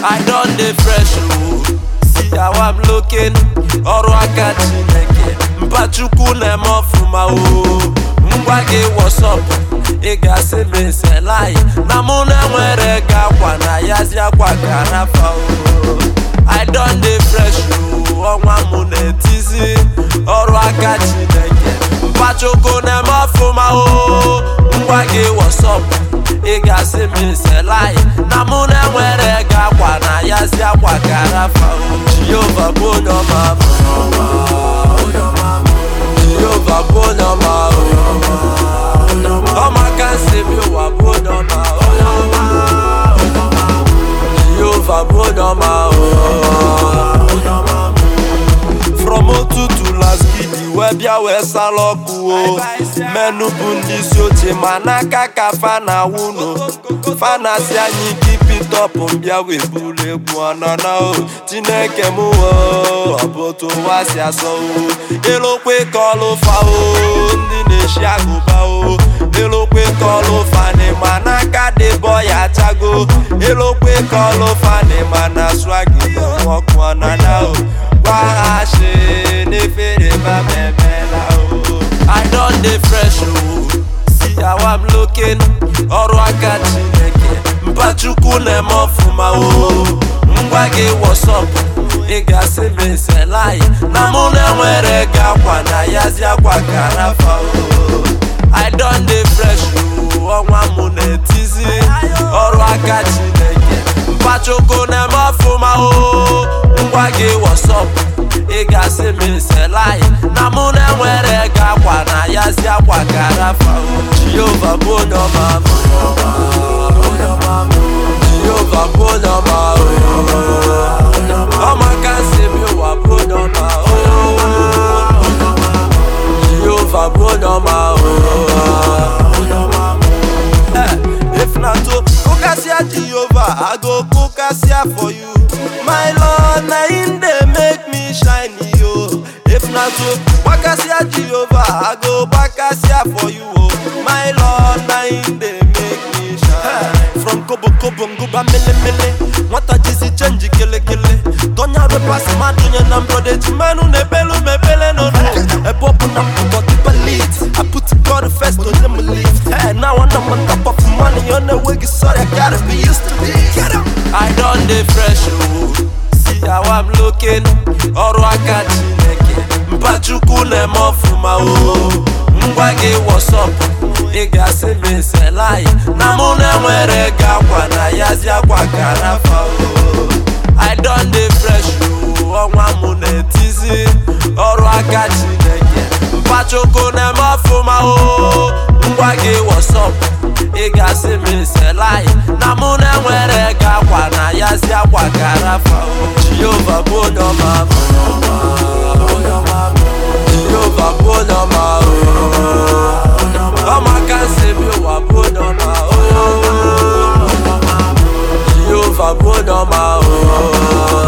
I done the fresh, oh. See how I'm looking. Ọrụ aka Chineke, mpachukwu na-eme ọfụma, oh. Ngwa gị what's up? Ị ga-asị m nselaị na mụ na-enwere gị akwa na yazi akwa karafa, oh. I done the fresh, oh. Ọnwa mụ na-etizi. Ọrụ aka Chineke, mpachukwu na-eme ọfụma, oh. Ngwa gị what's up? Ị ga-asị m nselaị na mụ na-enwere gị akwa na yazi akwa karafa, oh. Jehovah bụ onye ọma m, Jehovah bụ onye ọma, ọma ka nsị m ụwa bụ onye ọma, Jehovah bụ onye ọma. From ụtụtụ laskidi wee bịa wee sala ọkụ, o menụ bụ ndị isi oche ma n'aka ka fa na-awụ no fanasi anyị kipitọpụ mbịa wee buru egwu ọnọnọ, o Chineke m ọ bụ otu ụwa si asọ, o elokwe ka ọlụ fa, o ndị na-eshi agụba, o elokwe ka ọlụ fani ma n'aka dịbọ ya achago, elokwe ka ọlụ fani ma na swagi ọkụ ọnọnọ, o I done the fresh, oh. See how I'm looking. Ọrụ aka Chineke, mpachukwu na-eme ọfụma, oh. Ngwa gị what's up? Ị ga-asị m nselaị na mụ na-enwere gị akwa na yazi akwa karafa, oh. I done the fresh, oh. Ọnwa mụ na-etizi. Ọrụ aka Chineke, mpachukwu na-eme ọfụma, oh. Ngwa gị what's up? Ị ga-asị m nselaị na mụ na-enwere gị akwa na yazi akwa karafa, oh. Jehovah bụ onye ọma m, Jehovah bụ onye ọma, ọma ka nsị m ụwa bụ onye ọma, Jehovah bụ onye ọma. If not to kukasia Jehovah, I go kukasia for you, my Lord. Na him dey make me shine, yo. If not to bakasia Jehovah, I go bakasia for you, oh. My Lord, na him dey make me shine. From kobo kobo nguba mele mele, nwata jizi change kele kele. Donya be pass madunye na brode jimanu nebelu mebele no no. Ebopu na mpuko tipa lit, I put God first to them lift. Hey, now I'm on top of money on the way. Sorry, I gotta be used to this. Get up. I done the fresh, oh. See how I'm looking. Ọrụ aka Chineke, mpachukwu na-eme ọfụma, oh. Ngwa gị what's up? Ị ga-asị m nselaị na mụ na-enwere gị akwa na yazi akwa karafa, oh. I done the fresh, oh. Ọnwa mụ na-etizi. Ọrụ aka Chineke, mpachukwu na-eme ọfụma, oh. Ngwa gị what's up? Ị ga-asị m nselaị na mụ na-enwere gị akwa na yazi akwa karafa, oh. Jehovah bụ onye ọma m, Jehovah bụ onye ọma, ọma ka nsị m ụwa bụ onye ọma, Jehovah bụ onye ọma.